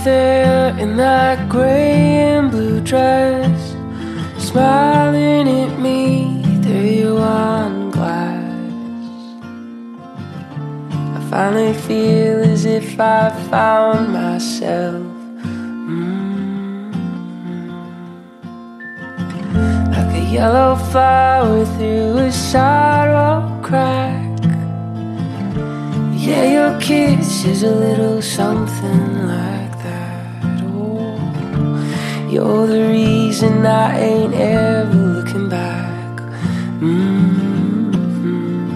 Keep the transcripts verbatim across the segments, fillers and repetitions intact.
there in that gray and blue dress, smiling at me through your wine glass. I finally feel as if I found myself, mm-hmm. like a yellow flower through a sidewalk crack. Yeah, your kiss is a little something like that. Oh, you're the reason I ain't ever looking back. Mm-hmm.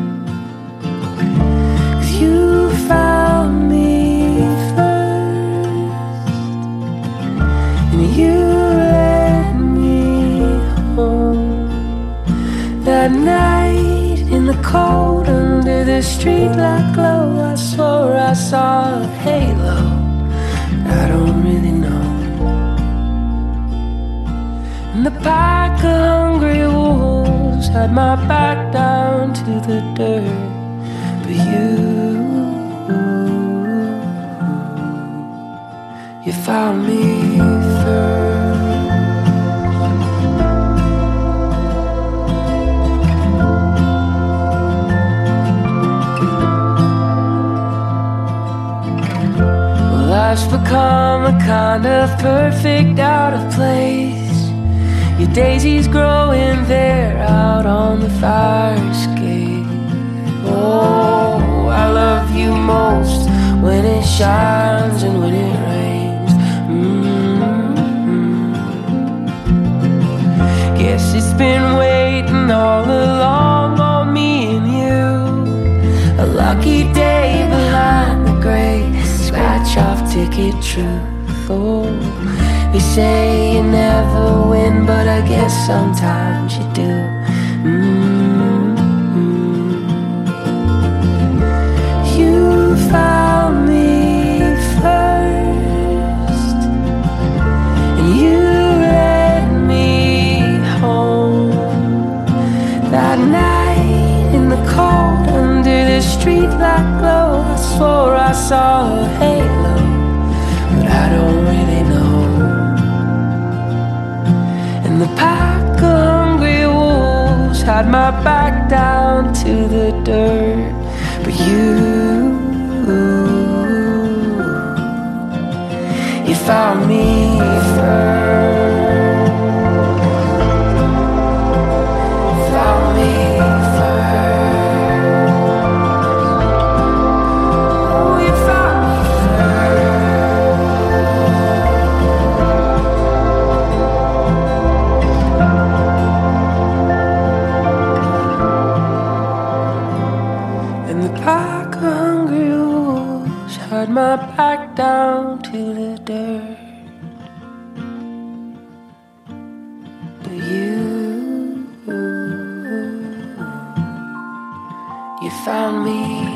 'Cause you found me first, and you led me home that night in the cold under the streetlight glow. I swore I saw a halo, I don't really know. And the pack of hungry wolves had my back down to the dirt, but you, you found me first. Life's become a kind of perfect out of place. Your daisies growing there out on the fire escape. Oh, I love you most when it shines and when it rains. Mm-hmm. Guess it's been waiting all along on me and you. A lucky day behind the gray scratch off ticket truth. Oh, they say you never win, but I guess sometimes you do. Mm-hmm. You found me first, and you led me home that night in the cold under the streetlight glow. I swore I saw a halo, but I don't really know. And the pack of hungry wolves had my back down to the dirt, but you, you found me first. Found me first. Had my back down to the dirt, but you, you found me.